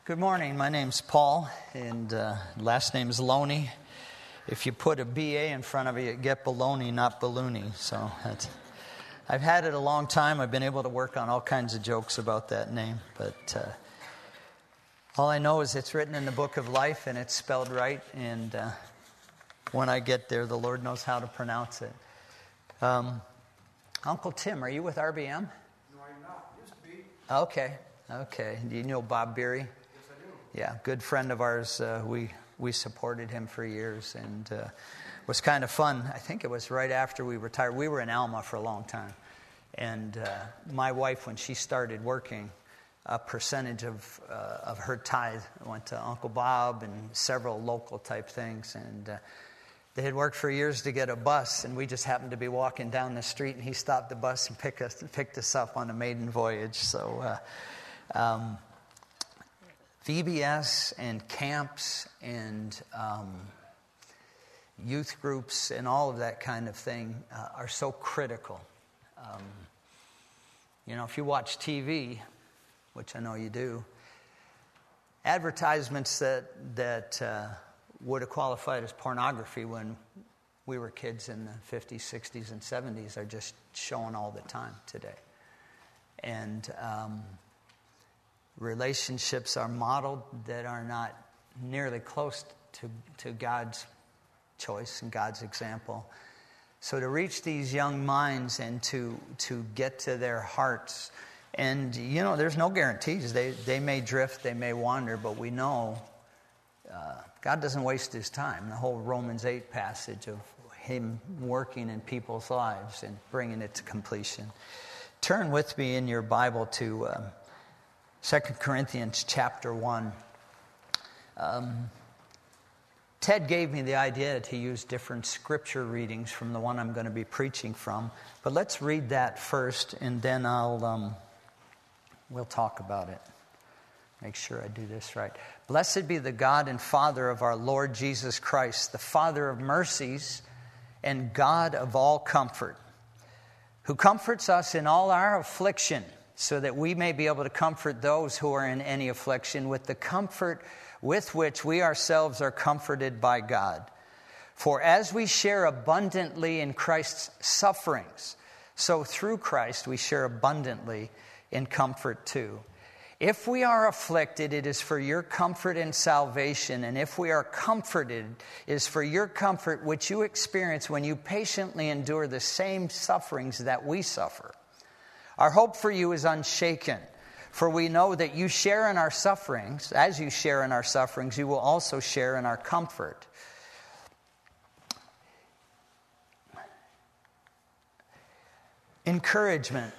Good morning. My name's Paul, and last name's Loney. If you put a B.A. in front of it, you get baloney, not balloony. So I've had it a long time. I've been able to work on all kinds of jokes about that name. But all I know is it's written in the book of life, and it's spelled right. And when I get there, the Lord knows how to pronounce it. Uncle Tim, are you with RBM? No, I'm not. Used to be. Okay. Do you know Bob Beery? Yeah, good friend of ours. We supported him for years, and it was kind of fun. I think it was right after we retired. We were in Alma for a long time, and my wife, when she started working, a percentage of her tithe went to Uncle Bob and several local type things, and they had worked for years to get a bus, and we just happened to be walking down the street, and he stopped the bus and picked us up on a maiden voyage. So. VBS and camps and youth groups and all of that kind of thing are so critical. If you watch TV, which I know you do, advertisements that would have qualified as pornography when we were kids in the 50s, 60s, and 70s are just shown all the time today. And relationships are modeled that are not nearly close to God's choice and God's example. So to reach these young minds and to get to their hearts, and there's no guarantees. They may drift, they may wander, but we know God doesn't waste his time. The whole Romans 8 passage of him working in people's lives and bringing it to completion. Turn with me in your Bible to 2 Corinthians chapter 1. Ted gave me the idea to use different scripture readings from the one I'm going to be preaching from. But let's read that first, and then we'll talk about it. Make sure I do this right. Blessed be the God and Father of our Lord Jesus Christ, the Father of mercies and God of all comfort, who comforts us in all our affliction, so that we may be able to comfort those who are in any affliction with the comfort with which we ourselves are comforted by God. For as we share abundantly in Christ's sufferings, so through Christ we share abundantly in comfort too. If we are afflicted, it is for your comfort and salvation. And if we are comforted, it is for your comfort which you experience when you patiently endure the same sufferings that we suffer. Our hope for you is unshaken, for we know that you share in our sufferings. As you share in our sufferings, you will also share in our comfort. Encouragement.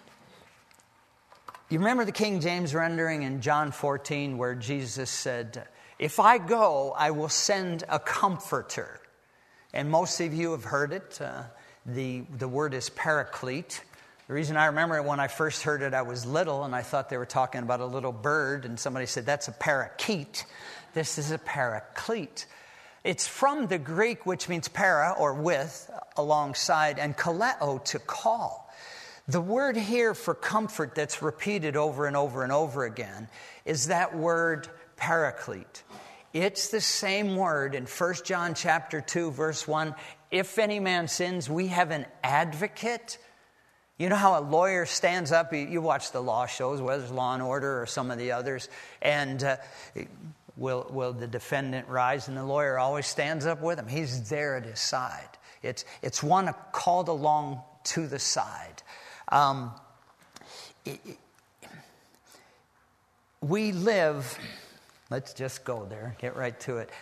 You remember the King James rendering in John 14 where Jesus said, "If I go, I will send a comforter." And most of you have heard it. The word is paraclete. The reason I remember it, when I first heard it, I was little, and I thought they were talking about a little bird, and somebody said, "That's a parakeet." This is a paraclete. It's from the Greek, which means para, or with, alongside, and kaleo, to call. The word here for comfort that's repeated over and over and over again is that word paraclete. It's the same word in 1 John chapter 2, verse 1. If any man sins, we have an advocate. You know how a lawyer stands up, you watch the law shows, whether it's Law and Order or some of the others, and will the defendant rise? And the lawyer always stands up with him. He's there at his side. It's one called along to the side. We live, let's just go there, get right to it.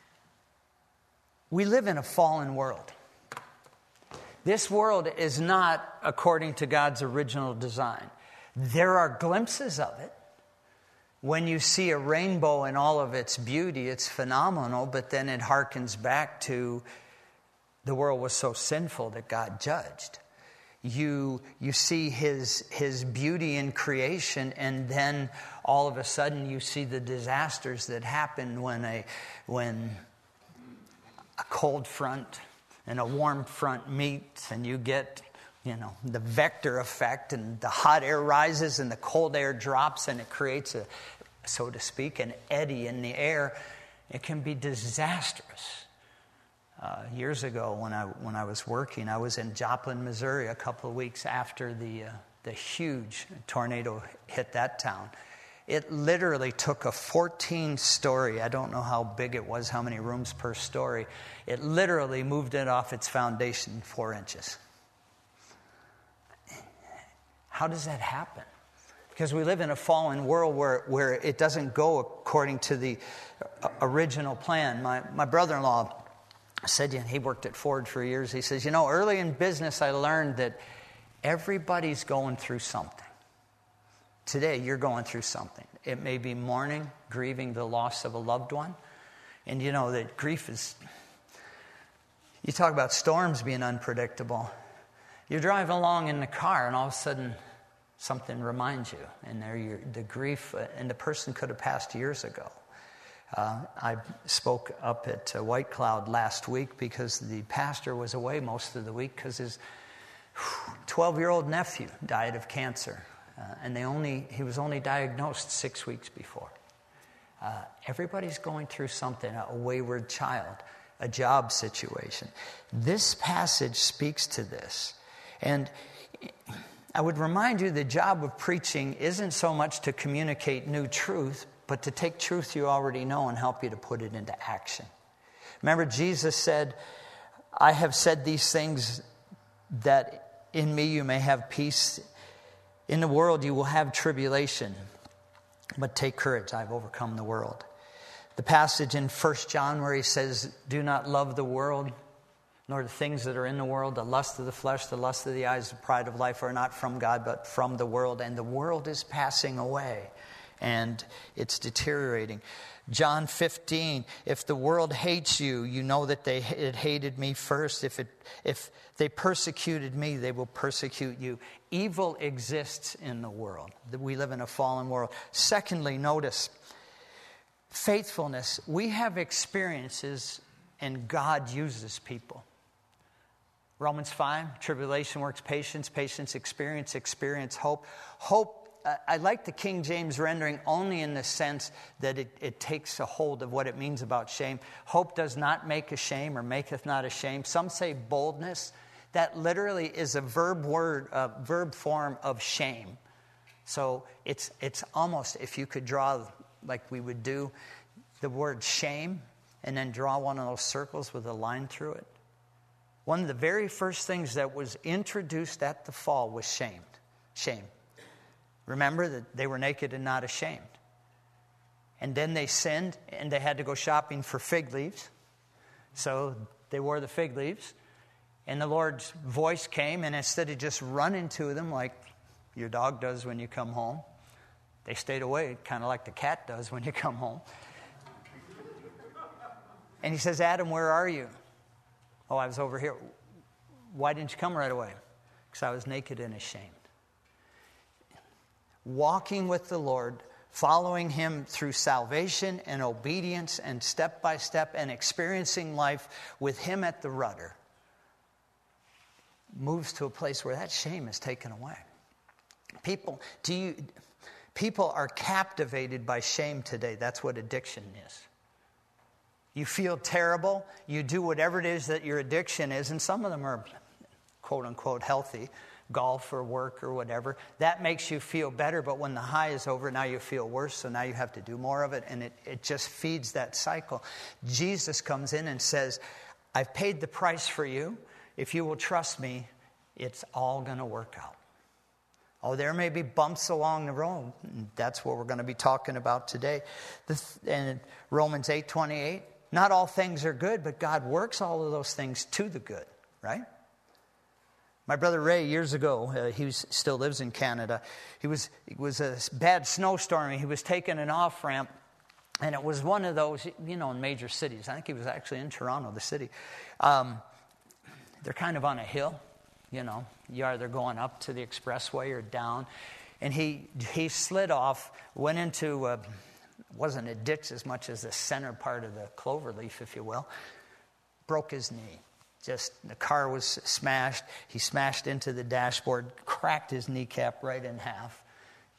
We live in a fallen world. This world is not according to God's original design. There are glimpses of it. When you see a rainbow in all of its beauty, it's phenomenal, but then it harkens back to the world was so sinful that God judged. You see his beauty in creation, and then all of a sudden you see the disasters that happen when a cold front and a warm front meet, and you get, the vector effect, and the hot air rises and the cold air drops, and it creates so to speak, an eddy in the air, it can be disastrous. Years ago when I was working, I was in Joplin, Missouri a couple of weeks after the huge tornado hit that town. It literally took a 14-story, I don't know how big it was, how many rooms per story. It literally moved it off its foundation 4 inches. How does that happen? Because we live in a fallen world where it doesn't go according to the original plan. My brother-in-law said, he worked at Ford for years, he says, early in business I learned that everybody's going through something. Today you're going through something. It may be mourning, grieving the loss of a loved one. And that grief is, you talk about storms being unpredictable. You're driving along in the car and all of a sudden something reminds you. And the grief, and the person could have passed years ago. I spoke up at White Cloud last week because the pastor was away most of the week because his 12-year-old nephew died of cancer. And he was only diagnosed 6 weeks before. Everybody's going through something, a wayward child, a job situation. This passage speaks to this. And I would remind you the job of preaching isn't so much to communicate new truth, but to take truth you already know and help you to put it into action. Remember, Jesus said, I have said these things that in me you may have peace. In the world you will have tribulation, but take courage, I've overcome the world. The passage in 1 John where he says, do not love the world, nor the things that are in the world. The lust of the flesh, the lust of the eyes, the pride of life are not from God, but from the world. And the world is passing away, and it's deteriorating. John 15, if the world hates you, you know that it hated me first. If they persecuted me, they will persecute you. Evil exists in the world. We live in a fallen world. Secondly, notice, faithfulness. We have experiences and God uses people. Romans 5, tribulation works patience, patience experience hope. Hope, I like the King James rendering only in the sense that it takes a hold of what it means about shame. Hope does not make ashamed or maketh not ashamed. Some say boldness. That literally is a verb form of shame. So it's almost, if you could draw like we would do the word shame and then draw one of those circles with a line through it. One of the very first things that was introduced at the fall was shame. Remember that they were naked and not ashamed. And then they sinned and they had to go shopping for fig leaves. So they wore the fig leaves. And the Lord's voice came, and instead of just running to them like your dog does when you come home, they stayed away, kind of like the cat does when you come home. And he says, Adam, where are you? Oh, I was over here. Why didn't you come right away? Because I was naked and ashamed. Walking with the Lord, following Him through salvation and obedience and step by step and experiencing life with Him at the rudder moves to a place where that shame is taken away. People are captivated by shame today. That's what addiction is. You feel terrible. You do whatever it is that your addiction is, and some of them are quote unquote healthy, golf or work or whatever. That makes you feel better, but when the high is over, now you feel worse, so now you have to do more of it, and it just feeds that cycle. Jesus comes in and says, I've paid the price for you. If you will trust me, it's all going to work out. Oh, there may be bumps along the road. That's what we're going to be talking about today. And Romans 8:28, not all things are good, but God works all of those things to the good, right? My brother Ray, years ago, he still lives in Canada. It was a bad snowstorm. He was taking an off-ramp, and it was one of those, in major cities. I think he was actually in Toronto, the city. They're kind of on a hill, You're either going up to the expressway or down. And he slid off, went into, wasn't a ditch as much as the center part of the clover leaf, if you will. Broke his knee. Just, the car was smashed. He smashed into the dashboard, cracked his kneecap right in half.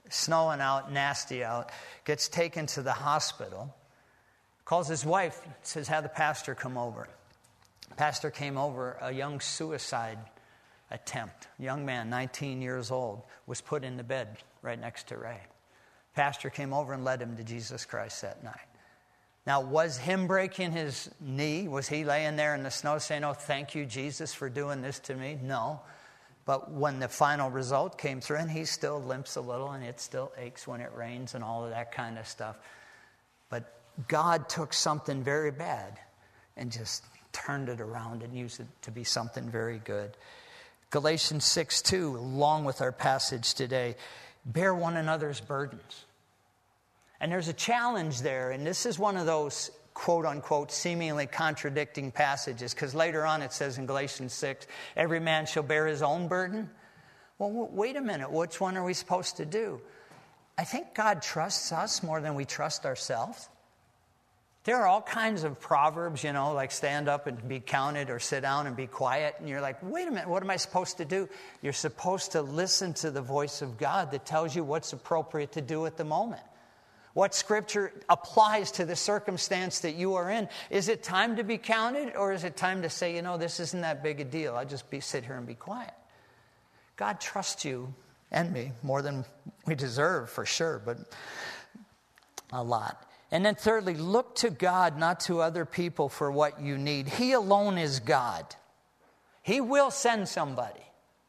snowing out, nasty out, gets taken to the hospital, calls his wife, says, have the pastor come over. Pastor came over, a young suicide attempt. Young man, 19 years old, was put in the bed right next to Ray. Pastor came over and led him to Jesus Christ that night. Now, was him breaking his knee? Was he laying there in the snow saying, oh, thank you, Jesus, for doing this to me? No. But when the final result came through, and he still limps a little, and it still aches when it rains and all of that kind of stuff. But God took something very bad and just turned it around and used it to be something very good. Galatians 6:2, along with our passage today, bear one another's burdens. And there's a challenge there, and this is one of those quote-unquote seemingly contradicting passages, because later on it says in Galatians 6, every man shall bear his own burden. Well, wait a minute, which one are we supposed to do? I think God trusts us more than we trust ourselves. There are all kinds of proverbs, like stand up and be counted or sit down and be quiet. And you're like, wait a minute, what am I supposed to do? You're supposed to listen to the voice of God that tells you what's appropriate to do at the moment. What scripture applies to the circumstance that you are in. Is it time to be counted, or is it time to say, this isn't that big a deal. I'll just sit here and be quiet. God trusts you and me more than we deserve, for sure, but a lot. And then thirdly, look to God, not to other people, for what you need. He alone is God. He will send somebody.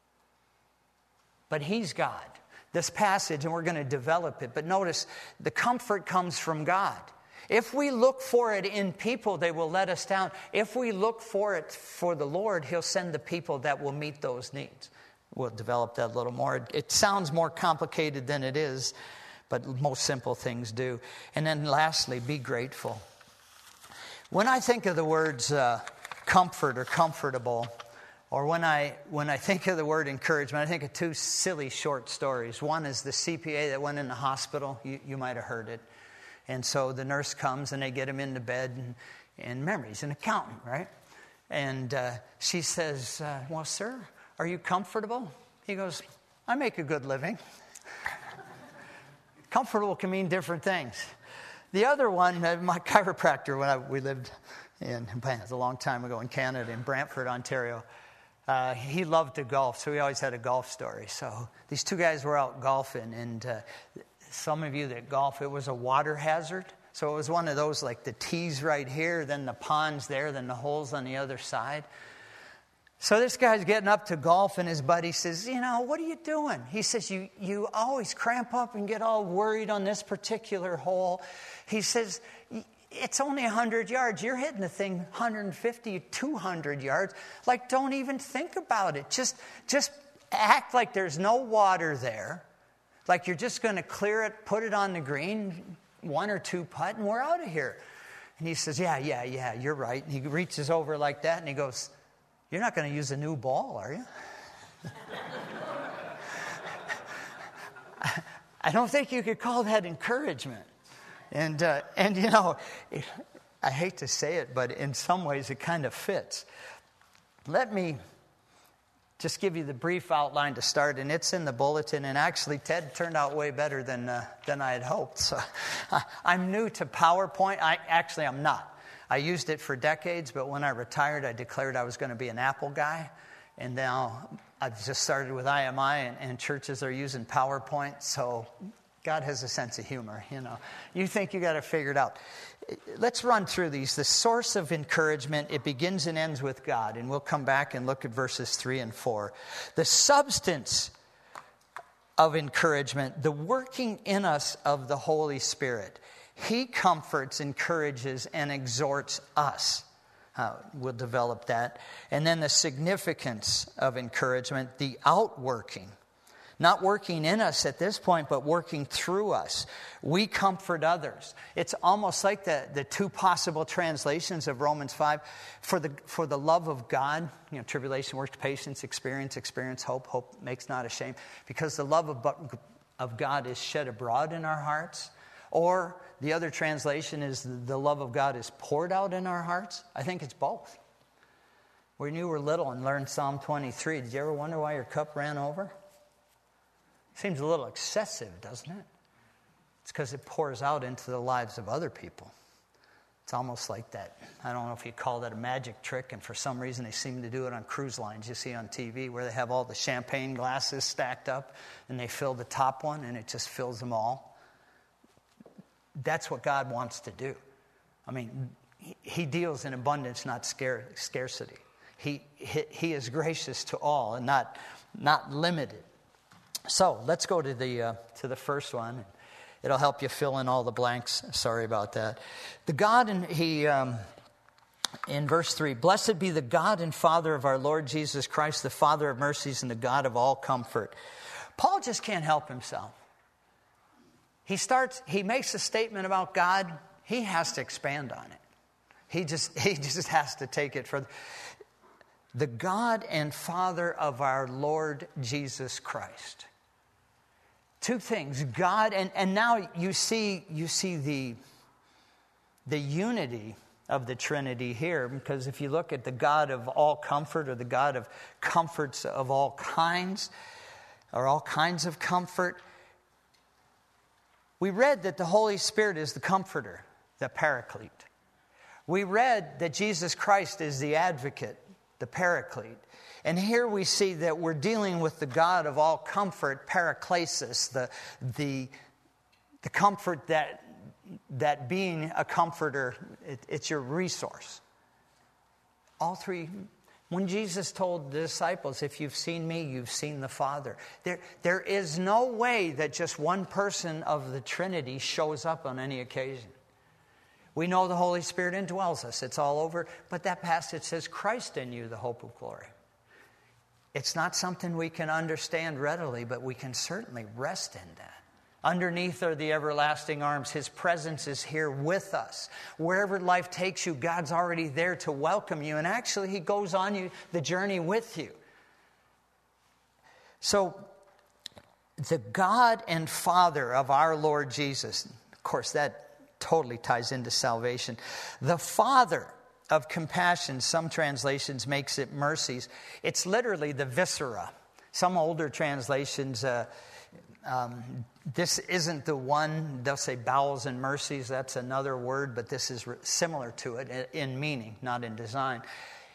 But He's God. This passage, and we're going to develop it, but notice the comfort comes from God. If we look for it in people, they will let us down. If we look for it for the Lord, He'll send the people that will meet those needs. We'll develop that a little more. It sounds more complicated than it is, but most simple things do. And then lastly, be grateful. When I think of the words comfort or comfortable, or when I think of the word encouragement, I think of two silly short stories. One is the CPA that went in the hospital. You might have heard it. And so the nurse comes and they get him into bed. And remember, he's an accountant, right? And she says, well, sir, are you comfortable? He goes, I make a good living. Comfortable can mean different things. The other one, my chiropractor, when we lived in, it was a long time ago in Canada, in Brantford, Ontario, he loved to golf, so he always had a golf story. So these two guys were out golfing, and some of you that golf, it was a water hazard. So it was one of those, like the tees right here, then the ponds there, then the holes on the other side. So this guy's getting up to golf, and his buddy says, what are you doing? He says, you always cramp up and get all worried on this particular hole. He says, it's only 100 yards. You're hitting the thing 150, 200 yards. Like, don't even think about it. Just act like there's no water there. Like you're just going to clear it, put it on the green, 1 or 2 putt, and we're out of here. And he says, yeah, you're right. And he reaches over like that, and he goes, you're not going to use a new ball, are you? I don't think you could call that encouragement. And I hate to say it, but in some ways it kind of fits. Let me just give you the brief outline to start, and it's in the bulletin. And actually, Ted turned out way better than I had hoped. So I'm new to PowerPoint. I'm not. I used it for decades, but when I retired, I declared I was going to be an Apple guy. And now I've just started with IMI, and churches are using PowerPoint. So God has a sense of humor, You think you got to figure it out. Let's run through these. The source of encouragement, it begins and ends with God. And we'll come back and look at verses 3 and 4. The substance of encouragement, the working in us of the Holy Spirit. He comforts, encourages, and exhorts us. We'll develop that. And then the significance of encouragement, the outworking. Not working in us at this point, but working through us. We comfort others. It's almost like the two possible translations of Romans 5. For the love of God, tribulation works patience, experience hope. Hope makes not ashamed. Because the love of God is shed abroad in our hearts. Or the other translation is the love of God is poured out in our hearts. I think it's both. When you were little and learned Psalm 23, did you ever wonder why your cup ran over? Seems a little excessive, doesn't it? It's because it pours out into the lives of other people. It's almost like that. I don't know if you call that a magic trick, and for some reason they seem to do it on cruise lines you see on TV where they have all the champagne glasses stacked up and they fill the top one and it just fills them all. That's what God wants to do. I mean, He deals in abundance, not scarcity. He is gracious to all and not limited. So let's go to the first one. It'll help you fill in all the blanks. Sorry about that. The God, in verse 3, blessed be the God and Father of our Lord Jesus Christ, the Father of mercies and the God of all comfort. Paul just can't help himself. He makes a statement about God. He has to expand on it. He just has to take it further. The God and Father of our Lord Jesus Christ. Two things, God, and now you see the unity of the Trinity here, because if you look at the God of all comfort, or the God of comforts of all kinds, or all kinds of comfort, we read that the Holy Spirit is the comforter, the paraclete. We read that Jesus Christ is the advocate, the paraclete. And here we see that we're dealing with the God of all comfort, paraklesis, the comfort that being a comforter, it's your resource. All three. When Jesus told the disciples, if you've seen me, you've seen the Father. There is no way that just one person of the Trinity shows up on any occasion. We know the Holy Spirit indwells us. It's all over. But that passage says, Christ in you, the hope of glory. It's not something we can understand readily, but we can certainly rest in that. Underneath are the everlasting arms. His presence is here with us. Wherever life takes you, God's already there to welcome you. And actually, He goes on the journey with you. So, the God and Father of our Lord Jesus, of course, that totally ties into salvation. The Father of compassion, some translations makes it mercies. It's literally the viscera. Some older translations, this isn't the one, they'll say bowels and mercies, that's another word, but this is similar to it in meaning, not in design.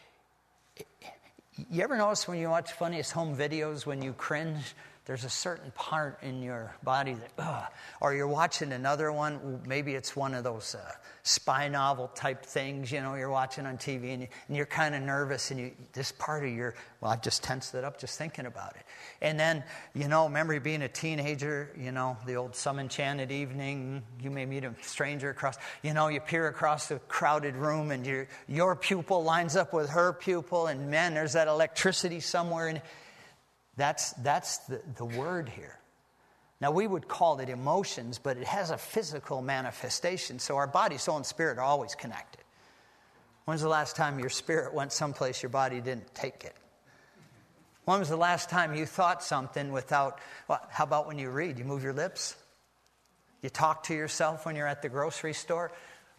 You ever notice when you watch funniest home videos, when you cringe, there's a certain part in your body that, or you're watching another one, maybe it's one of those spy novel type things, you're watching on TV and you're kind of nervous and this part of I've just tensed it up just thinking about it. And then, remember being a teenager, the old Some Enchanted Evening, you may meet a stranger across, you peer across the crowded room and your pupil lines up with her pupil and man, there's that electricity somewhere and That's the word here. Now, we would call it emotions, but it has a physical manifestation. So our body, soul, and spirit are always connected. When's the last time your spirit went someplace your body didn't take it? When was the last time you thought something without, how about when you read? You move your lips? You talk to yourself when you're at the grocery store?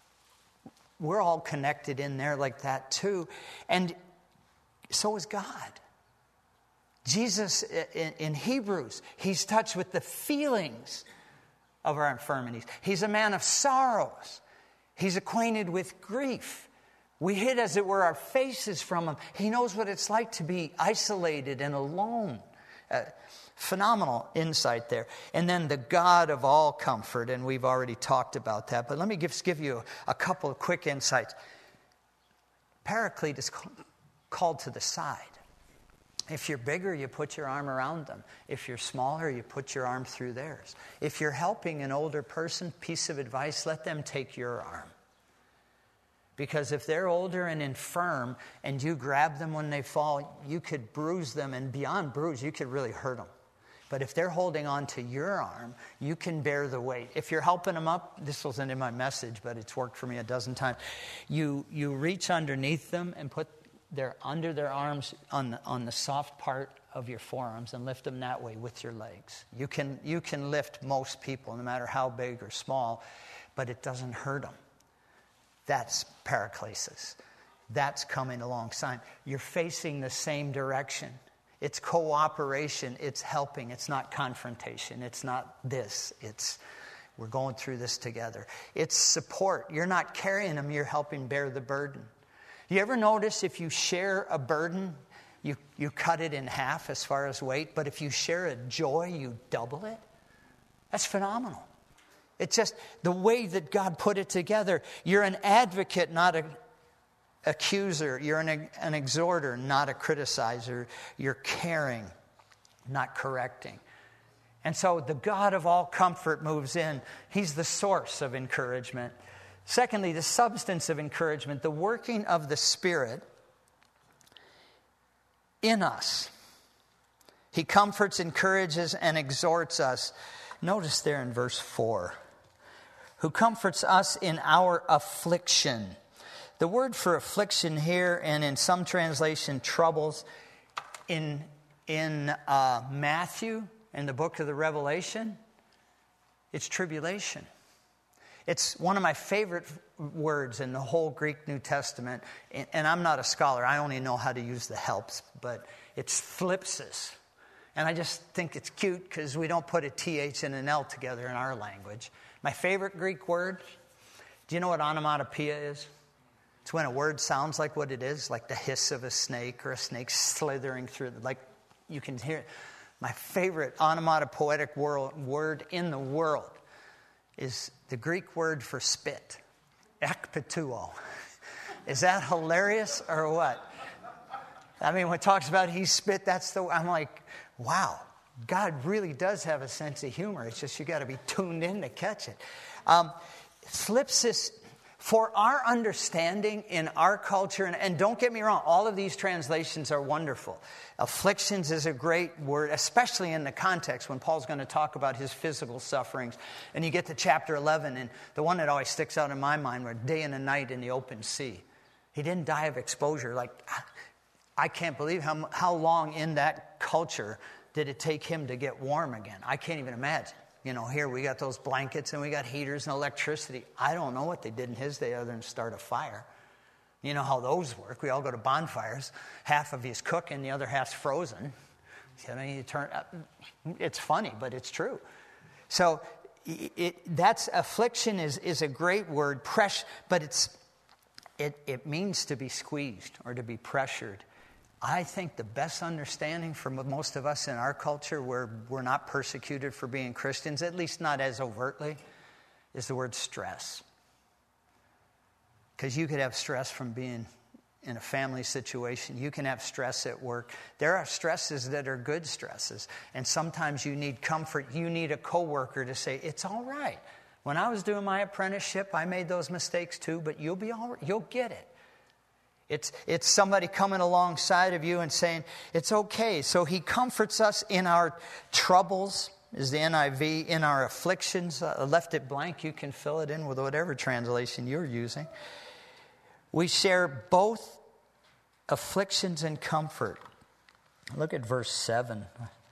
We're all connected in there like that too. And so is God. Jesus, in Hebrews, He's touched with the feelings of our infirmities. He's a man of sorrows. He's acquainted with grief. We hid, as it were, our faces from Him. He knows what it's like to be isolated and alone. Phenomenal insight there. And then the God of all comfort, and we've already talked about that. But let me give you a couple of quick insights. Paraclete is called to the side. If you're bigger, you put your arm around them. If you're smaller, you put your arm through theirs. If you're helping an older person, piece of advice, let them take your arm. Because if they're older and infirm and you grab them when they fall, you could bruise them, and beyond bruise, you could really hurt them. But if they're holding on to your arm, you can bear the weight. If you're helping them up, this wasn't in my message, but it's worked for me a dozen times. You reach underneath them and put under their arms on the soft part of your forearms and lift them that way with your legs. You can lift most people, no matter how big or small, but it doesn't hurt them. That's paraklesis. That's coming alongside. You're facing the same direction. It's cooperation. It's helping. It's not confrontation. It's not this. It's we're going through this together. It's support. You're not carrying them. You're helping bear the burden. You ever notice if you share a burden, you cut it in half as far as weight, but if you share a joy, you double it? That's phenomenal. It's just the way that God put it together. You're an advocate, not an accuser. You're an exhorter, not a criticizer. You're caring, not correcting. And so the God of all comfort moves in. He's the source of encouragement. Secondly, the substance of encouragement, the working of the Spirit in us. He comforts, encourages, and exhorts us. Notice there in verse 4. Who comforts us in our affliction. The word for affliction here, and in some translation, troubles, in Matthew, in the book of the Revelation, it's tribulation. It's one of my favorite words in the whole Greek New Testament. And I'm not a scholar. I only know how to use the helps. But it's thlipsis. And I just think it's cute because we don't put a TH and an L together in our language. My favorite Greek word, do you know what onomatopoeia is? It's when a word sounds like what it is, like the hiss of a snake or a snake slithering through, like you can hear it. My favorite onomatopoetic word in the world is the Greek word for spit, ekpituo. Is that hilarious or what? I mean, when it talks about he spit, I'm like, wow, God really does have a sense of humor. It's just you got to be tuned in to catch it. Thlipsis, for our understanding in our culture, and don't get me wrong, all of these translations are wonderful. Afflictions is a great word, especially in the context when Paul's going to talk about his physical sufferings. And you get to chapter 11, and the one that always sticks out in my mind were day and a night in the open sea. He didn't die of exposure. Like, I can't believe how long in that culture did it take him to get warm again. I can't even imagine. You know, here we got those blankets and we got heaters and electricity. I don't know what they did in his day other than start a fire. You know how those work. We all go to bonfires. Half of you's cooking, the other half's frozen. You know, it's funny, but it's true. So that's affliction is a great word, but it means to be squeezed or to be pressured. I think the best understanding for most of us in our culture where we're not persecuted for being Christians, at least not as overtly, is the word stress. Because you could have stress from being in a family situation. You can have stress at work. There are stresses that are good stresses. And sometimes you need comfort. You need a coworker to say, it's all right. When I was doing my apprenticeship, I made those mistakes too, but you'll be all right. You'll get it. It's somebody coming alongside of you and saying, it's okay. So he comforts us in our troubles, is the NIV, in our afflictions. I left it blank. You can fill it in with whatever translation you're using. We share both afflictions and comfort. Look at verse 7.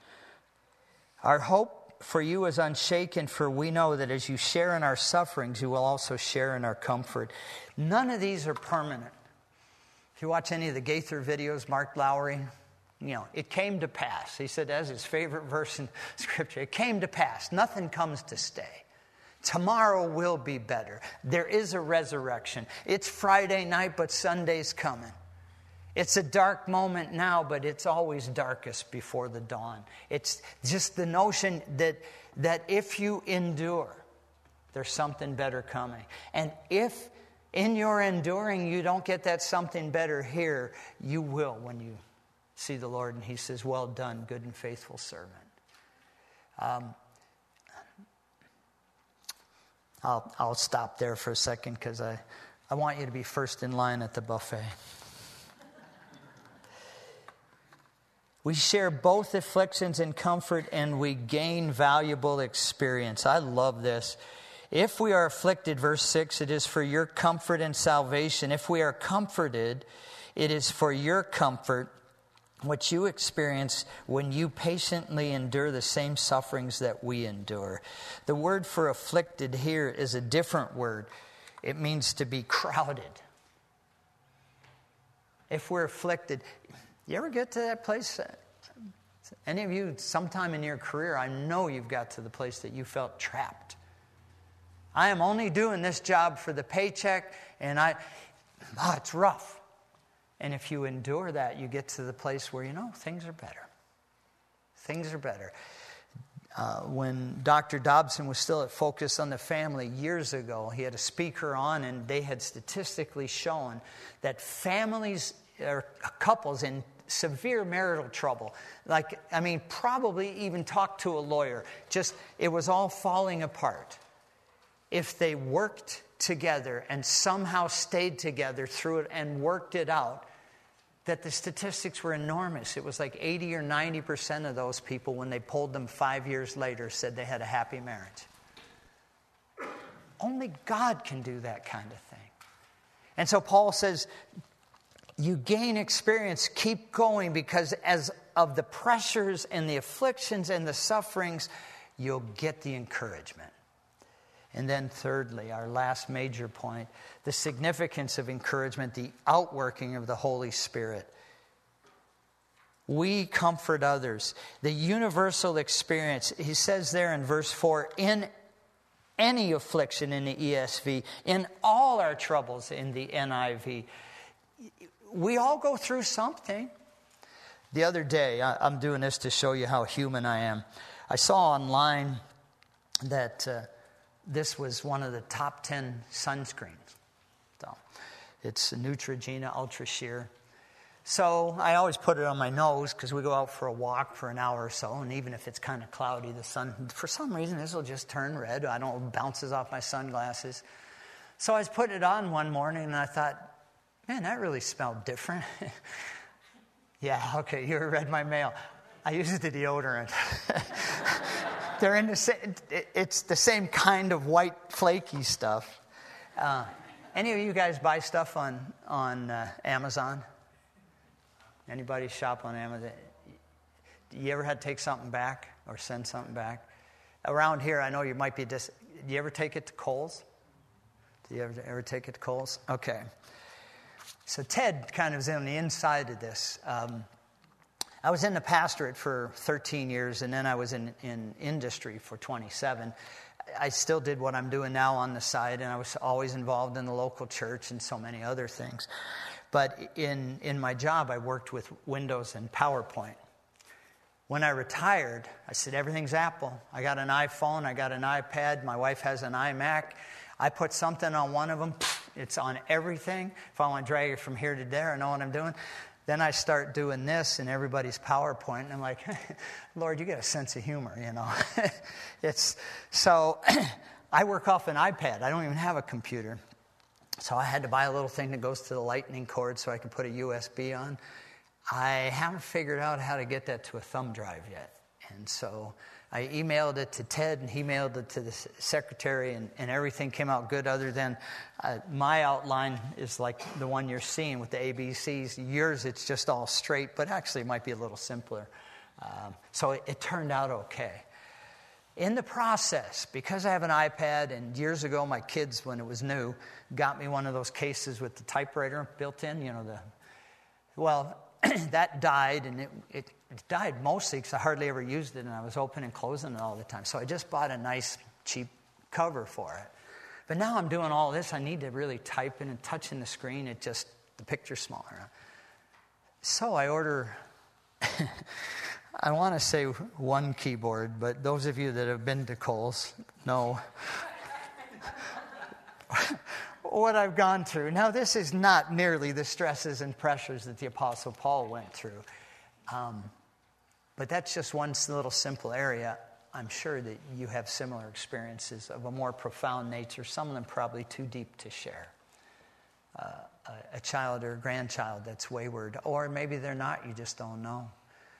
Our hope for you is unshaken, for we know that as you share in our sufferings, you will also share in our comfort. None of these are permanent. If you watch any of the Gaither videos, Mark Lowry, you know, it came to pass. He said that's his favorite verse in Scripture. It came to pass. Nothing comes to stay. Tomorrow will be better. There is a resurrection. It's Friday night, but Sunday's coming. It's a dark moment now, but it's always darkest before the dawn. It's just the notion that if you endure, there's something better coming. And if in your enduring, you don't get that something better here, you will when you see the Lord. And he says, well done, good and faithful servant. I'll stop there for a second because I want you to be first in line at the buffet. We share both afflictions and comfort, and we gain valuable experience. I love this. If we are afflicted, verse 6, it is for your comfort and salvation. If we are comforted, it is for your comfort, what you experience when you patiently endure the same sufferings that we endure. The word for afflicted here is a different word. It means to be crowded. If we're afflicted, you ever get to that place? Any of you, sometime in your career, I know you've got to the place that you felt trapped. I am only doing this job for the paycheck, and it's rough. And if you endure that, you get to the place where, things are better. Things are better. When Dr. Dobson was still at Focus on the Family years ago, he had a speaker on, and they had statistically shown that families or couples in severe marital trouble, probably even talk to a lawyer, it was all falling apart. If they worked together and somehow stayed together through it and worked it out, that the statistics were enormous. It was like 80 or 90% of those people, when they polled them 5 years later, said they had a happy marriage. Only God can do that kind of thing. And so Paul says, you gain experience, keep going, because as of the pressures and the afflictions and the sufferings, you'll get the encouragement. And then thirdly, our last major point, the significance of encouragement, the outworking of the Holy Spirit. We comfort others. The universal experience, he says there in verse 4, in any affliction in the ESV, in all our troubles in the NIV. We all go through something. The other day, I'm doing this to show you how human I am. I saw online that this was one of the top 10 sunscreens. So it's Neutrogena Ultra Sheer. So I always put it on my nose because we go out for a walk for an hour or so, and even if it's kind of cloudy, the sun, for some reason, this will just turn red. I don't know, it bounces off my sunglasses. So I was putting it on one morning, and I thought, man, that really smelled different. Yeah, okay, you read my mail. I use the deodorant. They're in the same, it's the same kind of white flaky stuff. Any of you guys buy stuff on Amazon? Anybody shop on Amazon? You ever had to take something back or send something back? Around here, I know you might be do you ever take it to Kohl's? Do you ever take it to Kohl's? Okay. So Ted kind of is on the inside of this. I was in the pastorate for 13 years, and then I was in industry for 27. I still did what I'm doing now on the side, and I was always involved in the local church and so many other things. But in my job, I worked with Windows and PowerPoint. When I retired, I said, everything's Apple. I got an iPhone, I got an iPad, my wife has an iMac. I put something on one of them, it's on everything. If I want to drag it from here to there, I know what I'm doing. Then I start doing this in everybody's PowerPoint, and I'm like, Lord, you got a sense of humor, So I work off an iPad. I don't even have a computer. So I had to buy a little thing that goes to the lightning cord so I can put a USB on. I haven't figured out how to get that to a thumb drive yet. And so I emailed it to Ted, and he mailed it to the secretary, and everything came out good other than my outline is like the one you're seeing with the ABCs. Yours, it's just all straight, but actually it might be a little simpler. So it turned out okay. In the process, because I have an iPad, and years ago my kids, when it was new, got me one of those cases with the typewriter built in, that died, and it died mostly because I hardly ever used it, and I was opening and closing it all the time. So I just bought a nice, cheap cover for it. But now I'm doing all this. I need to really type in and touching the screen. The picture's smaller. So I order, I want to say one keyboard, but those of you that have been to Kohl's know what I've gone through. Now, this is not nearly the stresses and pressures that the Apostle Paul went through. But that's just one little simple area. I'm sure that you have similar experiences of a more profound nature, some of them probably too deep to share. A child or a grandchild that's wayward, or maybe they're not, you just don't know.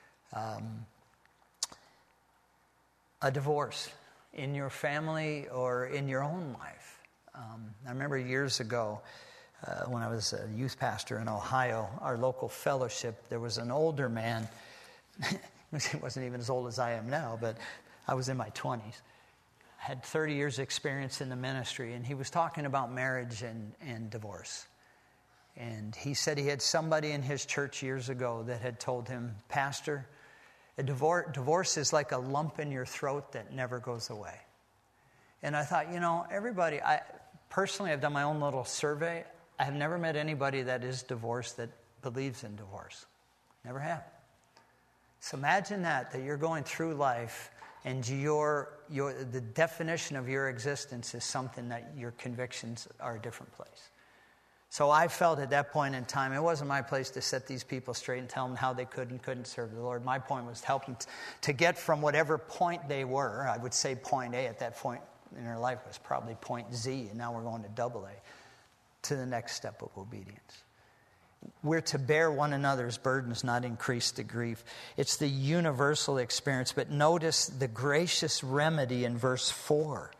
A divorce in your family or in your own life. I remember years ago when I was a youth pastor in Ohio, our local fellowship, there was an older man. He wasn't even as old as I am now, but I was in my 20s. I had 30 years experience in the ministry, and he was talking about marriage and divorce. And he said he had somebody in his church years ago that had told him, Pastor, A divorce is like a lump in your throat that never goes away. And I thought, everybody, personally, I've done my own little survey. I have never met anybody that is divorced that believes in divorce. Never have. So imagine that you're going through life and the definition of your existence is something that your convictions are a different place. So I felt at that point in time, it wasn't my place to set these people straight and tell them how they could and couldn't serve the Lord. My point was to help them to get from whatever point they were. I would say point A at that point in their life was probably point Z, and now we're going to double A, to the next step of obedience. We're to bear one another's burdens, not increase the grief. It's the universal experience. But notice the gracious remedy in verse 4.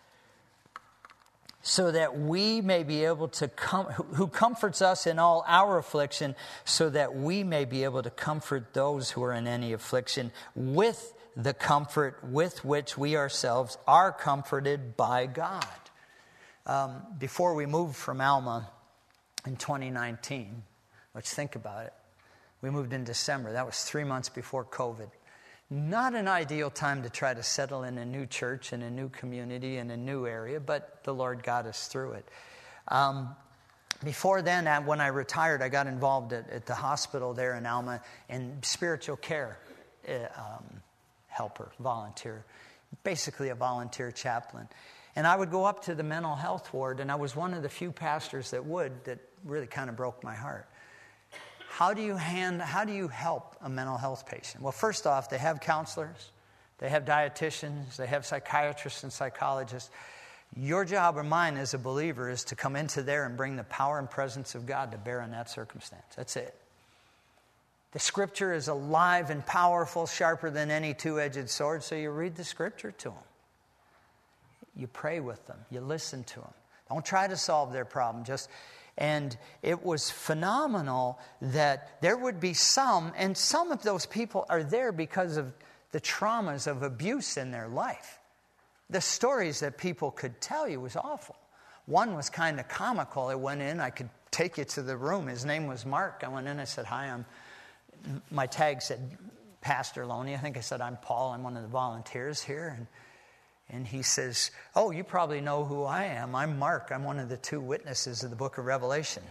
So that we may be able to who comforts us in all our affliction, so that we may be able to comfort those who are in any affliction with the comfort with which we ourselves are comforted by God. Before we moved from Alma in 2019, let's think about it. We moved in December. That was 3 months before COVID. Not an ideal time to try to settle in a new church and a new community in a new area, but the Lord got us through it. Before then, when I retired, I got involved at the hospital there in Alma in spiritual care helper, volunteer, basically a volunteer chaplain. And I would go up to the mental health ward, and I was one of the few pastors that really kind of broke my heart. How do you help a mental health patient? Well, first off, they have counselors, they have dietitians, they have psychiatrists and psychologists. Your job or mine as a believer is to come into there and bring the power and presence of God to bear in that circumstance. That's it. The Scripture is alive and powerful, sharper than any two-edged sword, so you read the Scripture to them. You pray with them. You listen to them. Don't try to solve their problem. And it was phenomenal that there would be some of those people are there because of the traumas of abuse in their life. The stories that people could tell you was awful. One was kind of comical. I went in. I could take you to the room. His name was Mark. I went in. I said, hi, my tag said Pastor Loney. I think I said, I'm Paul. I'm one of the volunteers here. And he says, oh, you probably know who I am. I'm Mark. I'm one of the 2 witnesses of the book of Revelation.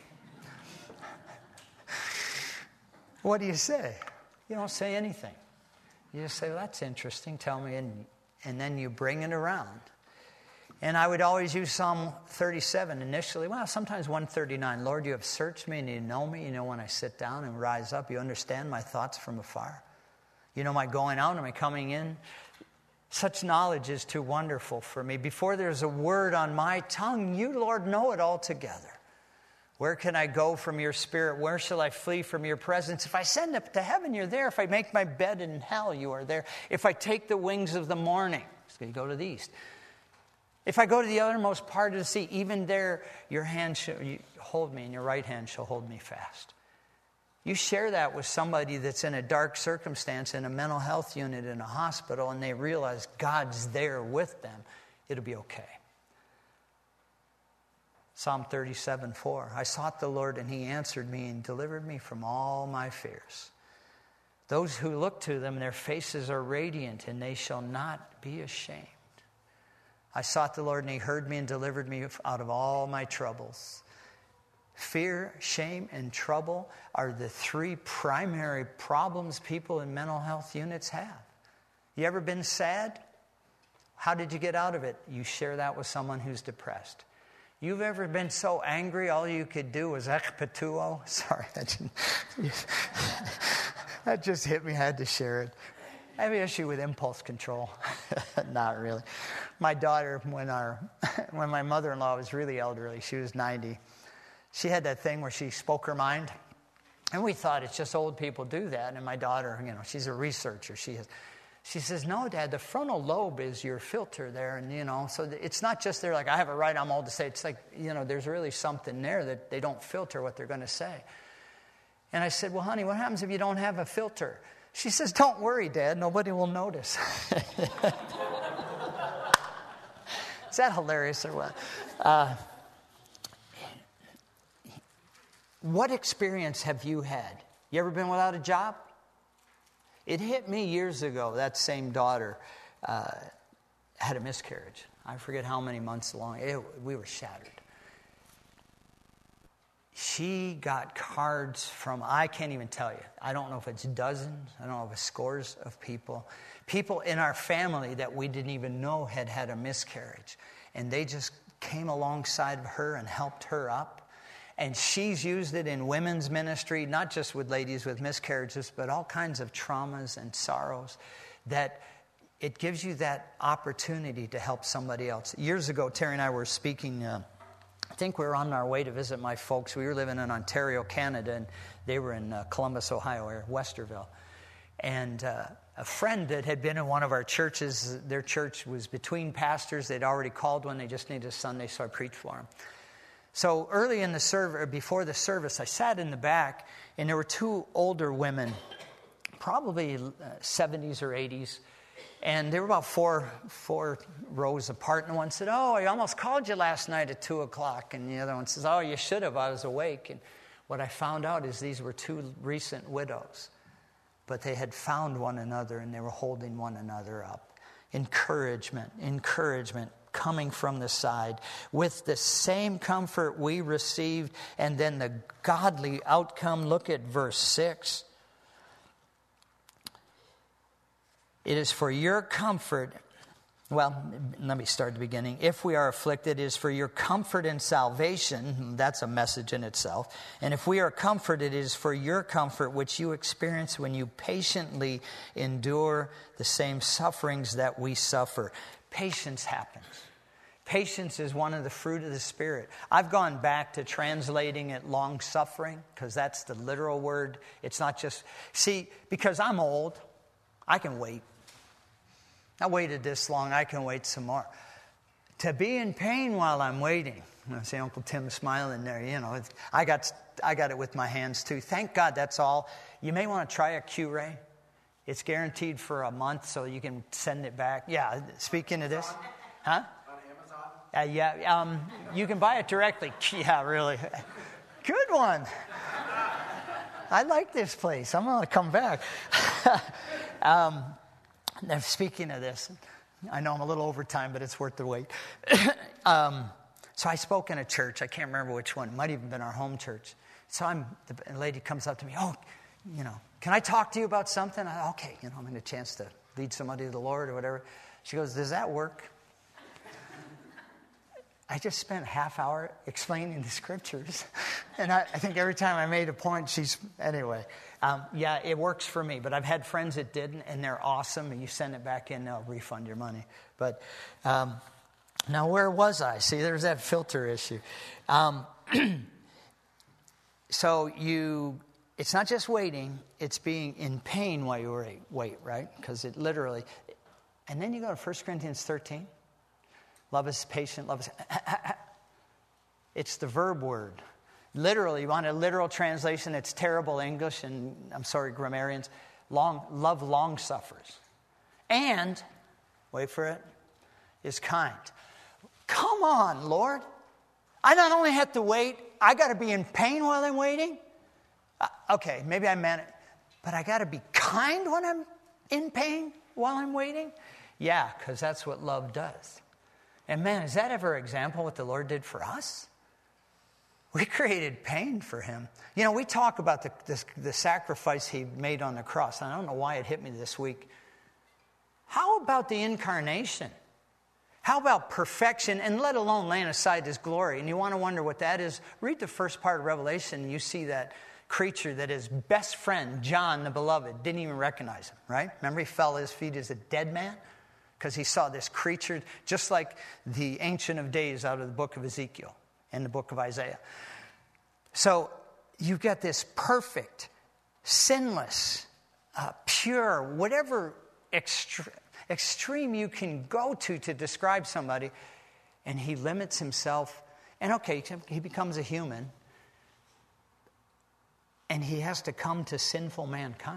What do you say? You don't say anything. You just say, well, that's interesting. Tell me. And then you bring it around. And I would always use Psalm 37 initially. Well, sometimes 139. Lord, you have searched me and you know me. You know when I sit down and rise up. You understand my thoughts from afar. You know my going out and my coming in. Such knowledge is too wonderful for me. Before there's a word on my tongue, you, Lord, know it altogether. Where can I go from your spirit? Where shall I flee from your presence? If I ascend up to heaven, you're there. If I make my bed in hell, you are there. If I take the wings of the morning, so you go to the east. If I go to the uttermost part of the sea, even there, your hand shall hold me, and your right hand shall hold me fast. You share that with somebody that's in a dark circumstance in a mental health unit in a hospital, and they realize God's there with them, it'll be okay. Psalm 37:4. I sought the Lord, and he answered me and delivered me from all my fears. Those who look to them, their faces are radiant, and they shall not be ashamed. I sought the Lord, and he heard me and delivered me out of all my troubles. Fear, shame, and trouble are the 3 primary problems people in mental health units have. You ever been sad? How did you get out of it? You share that with someone who's depressed. You've ever been so angry all you could do was ekpatuo? Sorry, that just hit me. I had to share it. I have an issue with impulse control. Not really. My daughter, when my mother-in-law was really elderly, she was 90, she had that thing where she spoke her mind. And we thought it's just old people do that. And my daughter, she's a researcher. She says, no, Dad, the frontal lobe is your filter there. And, so it's not just they're like, I have a right, I'm old to say. It's like, there's really something there that they don't filter what they're going to say. And I said, well, honey, what happens if you don't have a filter? She says, don't worry, Dad, nobody will notice. Is that hilarious or what? What experience have you had? You ever been without a job? It hit me years ago. That same daughter had a miscarriage. I forget how many months along. We were shattered. She got cards from, I can't even tell you. I don't know if it's dozens. I don't know if it's scores of people. People in our family that we didn't even know had a miscarriage. And they just came alongside of her and helped her up. And she's used it in women's ministry, not just with ladies with miscarriages, but all kinds of traumas and sorrows, that it gives you that opportunity to help somebody else. Years ago, Terry and I were speaking, I think we were on our way to visit my folks. We were living in Ontario, Canada, and they were in Columbus, Ohio, or Westerville. And a friend that had been in one of our churches, their church was between pastors. They'd already called one. They just needed a Sunday, so I preached for them. So early in the service, or before the service, I sat in the back, and there were two older women, probably 70s or 80s, and they were about four rows apart. And one said, "Oh, I almost called you last night at 2 o'clock." And the other one says, "Oh, you should have. I was awake." And what I found out is these were two recent widows. But they had found one another, and they were holding one another up. Encouragement coming from the side. With the same comfort we received, and then the godly outcome. Look at verse 6. It is for your comfort. Well, let me start at the beginning. If we are afflicted, it is for your comfort and salvation. That's a message in itself. And if we are comforted, it is for your comfort, which you experience when you patiently endure the same sufferings that we suffer. Patience happens. Patience is one of the fruit of the Spirit. I've gone back to translating it long suffering, because that's the literal word. It's not just, because I'm old, I can wait. I waited this long, I can wait some more. To be in pain while I'm waiting. I see Uncle Tim smiling there. I got it with my hands too. Thank God that's all. You may want to try a Q-Ray. It's guaranteed for a month, so you can send it back. Yeah, speaking of this. Huh? On Amazon? You can buy it directly. Yeah, really. Good one. I like this place. I'm going to come back. Now, speaking of this, I know I'm a little over time, but it's worth the wait. So I spoke in a church. I can't remember which one. It might even been our home church. So the lady comes up to me. "Oh, can I talk to you about something?" Okay, I'm in a chance to lead somebody to the Lord or whatever. She goes, "Does that work?" I just spent a half hour explaining the scriptures. And I think every time I made a point, anyway. Yeah, it works for me. But I've had friends that didn't, and they're awesome. And you send it back in, they'll refund your money. But now where was I? See, there's that filter issue. So it's not just waiting. It's being in pain while you wait, right? Because it literally. And then you go to 1 Corinthians 13. Love is patient. Love is... It's the verb word. Literally, you want a literal translation. It's terrible English, and I'm sorry, grammarians. Love long suffers. And, wait for it, is kind. Come on, Lord. I not only have to wait, I got to be in pain while I'm waiting. Okay, maybe I meant it. But I got to be kind when I'm in pain while I'm waiting? Yeah, because that's what love does. And man, is that ever an example what the Lord did for us? We created pain for him. We talk about the sacrifice he made on the cross. I don't know why it hit me this week. How about the incarnation? How about perfection, and let alone laying aside his glory? And you want to wonder what that is? Read the first part of Revelation, and you see that creature that his best friend, John the Beloved, didn't even recognize him, right? Remember, he fell at his feet as a dead man? Because he saw this creature, just like the Ancient of Days out of the book of Ezekiel and the book of Isaiah. So you've got this perfect, sinless, pure, whatever extreme you can go to describe somebody, and he limits himself. And okay, he becomes a human, and he has to come to sinful mankind.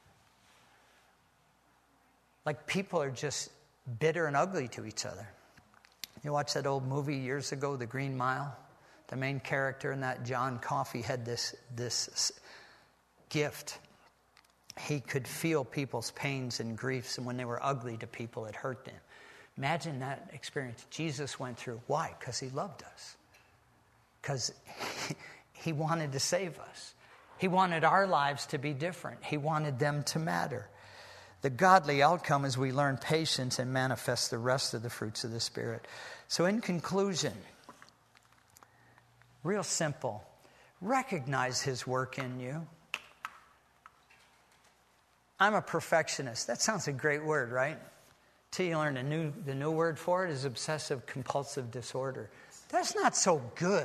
Like, people are just bitter and ugly to each other. You watch that old movie years ago, The Green Mile? The main character in that, John Coffey, had this gift. he could feel people's pains and griefs, and when they were ugly to people, it hurt them. Imagine that experience Jesus went through. Why? Because he loved us. Because he wanted to save us. He wanted our lives to be different. He wanted them to matter. The godly outcome is we learn patience and manifest the rest of the fruits of the Spirit. So in conclusion, real simple, recognize his work in you. I'm a perfectionist. That sounds a great word, right? Till you learn the new word for it is obsessive compulsive disorder. That's not so good.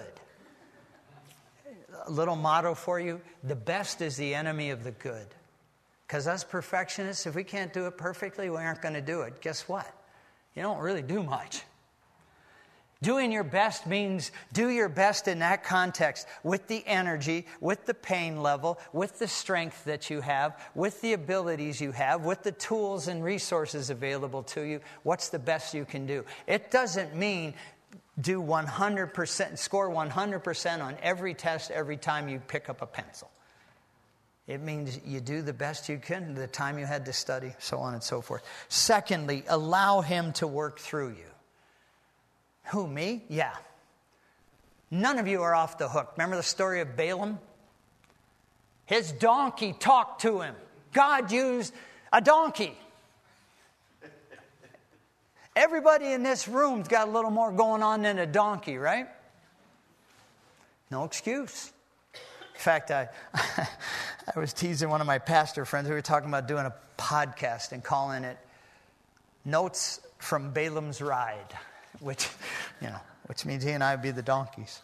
A little motto for you: the best is the enemy of the good. Because us perfectionists, if we can't do it perfectly, we aren't going to do it. Guess what? You don't really do much. Doing your best means do your best in that context with the energy, with the pain level, with the strength that you have, with the abilities you have, with the tools and resources available to you. What's the best you can do? It doesn't mean do 100%, score 100% on every test every time you pick up a pencil. It means you do the best you can, the time you had to study, so on and so forth. Secondly, allow him to work through you. Who, me? Yeah. None of you are off the hook. Remember the story of Balaam? His donkey talked to him. God used a donkey. Everybody in this room's got a little more going on than a donkey, right? No excuse. In fact, I was teasing one of my pastor friends. We were talking about doing a podcast and calling it Notes from Balaam's Ride. Which means he and I would be the donkeys.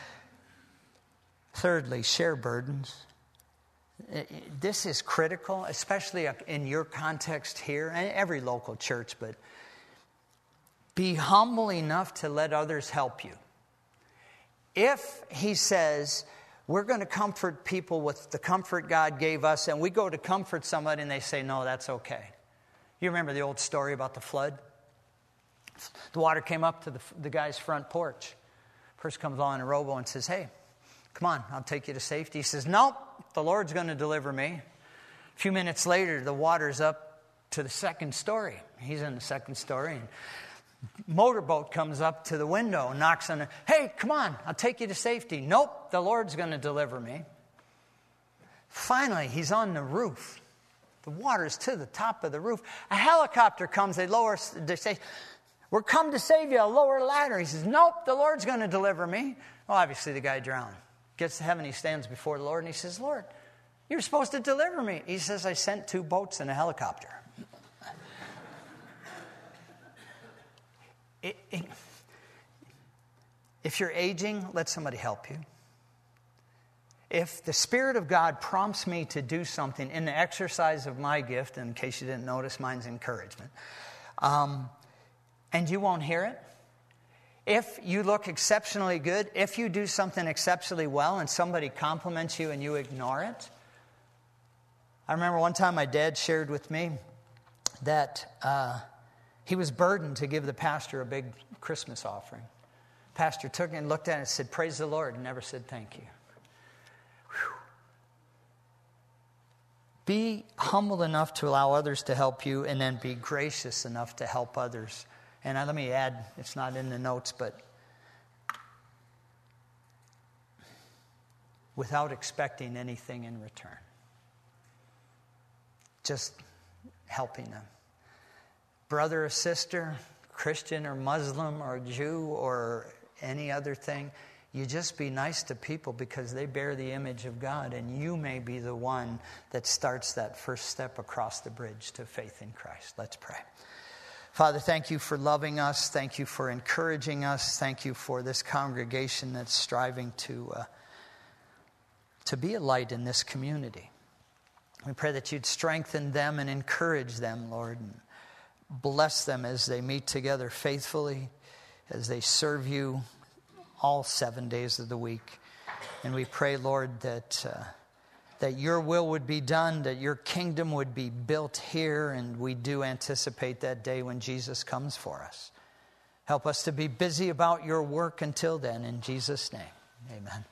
Thirdly, share burdens. This is critical, especially in your context here, and every local church, but be humble enough to let others help you. If he says, we're going to comfort people with the comfort God gave us, and we go to comfort somebody and they say, no, that's okay. You remember the old story about the flood? The water came up to the guy's front porch. Person comes along in a rowboat and says, hey, come on, I'll take you to safety. He says, nope, the Lord's going to deliver me. A few minutes later, the water's up to the second story. He's in the second story. And motorboat comes up to the window and knocks on it. Hey, come on, I'll take you to safety. Nope, the Lord's going to deliver me. Finally, he's on the roof. The water's to the top of the roof. A helicopter comes. They say, we're come to save you. I'll lower a ladder. He says, nope, the Lord's going to deliver me. Well, obviously the guy drowned. Gets to heaven, he stands before the Lord, and he says, Lord, you're supposed to deliver me. He says, I sent 2 boats and a helicopter. If you're aging, let somebody help you. If the Spirit of God prompts me to do something in the exercise of my gift, in case you didn't notice, mine's encouragement, and you won't hear it, if you look exceptionally good, if you do something exceptionally well and somebody compliments you and you ignore it. I remember one time my dad shared with me that he was burdened to give the pastor a big Christmas offering. Pastor took it and looked at it and said, praise the Lord, and never said thank you. Whew. Be humble enough to allow others to help you, and then be gracious enough to help others. And let me add, it's not in the notes, but without expecting anything in return. Just helping them. Brother or sister, Christian or Muslim or Jew or any other thing, you just be nice to people because they bear the image of God, and you may be the one that starts that first step across the bridge to faith in Christ. Let's pray. Father, thank you for loving us. Thank you for encouraging us. Thank you for this congregation that's striving to be a light in this community. We pray that you'd strengthen them and encourage them, Lord, and bless them as they meet together faithfully, as they serve you all 7 days of the week. And we pray, Lord, that your will would be done, that your kingdom would be built here, and we do anticipate that day when Jesus comes for us. Help us to be busy about your work until then. In Jesus' name, amen.